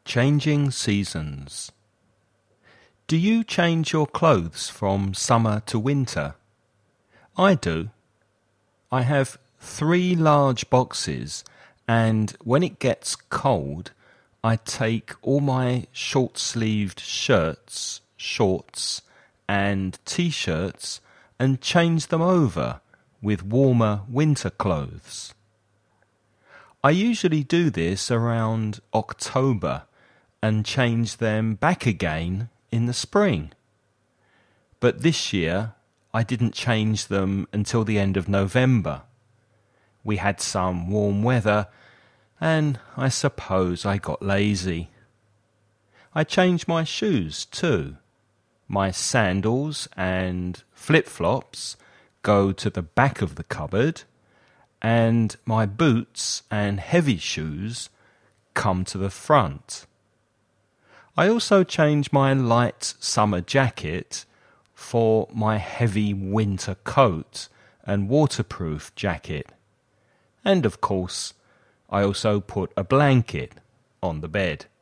Changing seasons. Do you change your clothes from summer to winter? I do. I have 3 large boxes, and when it gets cold, I take all my short-sleeved shirts, shorts, and t-shirts and change them over with warmer winter clothes. I usually do this around October and change them back again in the spring. But this year I didn't change them until the end of November. We had some warm weather and I suppose I got lazy. I changed my shoes too. My sandals and flip-flops go to the back of the cupboard, and my boots and heavy shoes come to the front. I also change my light summer jacket for my heavy winter coat and waterproof jacket. And of course, I also put a blanket on the bed.